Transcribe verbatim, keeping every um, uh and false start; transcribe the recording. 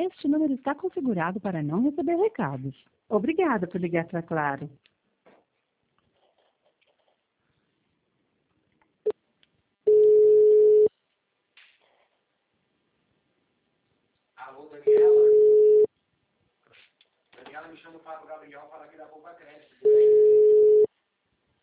Este número está configurado para não receber recados. Obrigada por ligar para Claro. Alô, Daniela? Daniela me chama para o Gabriel para que dá pouco a crédito.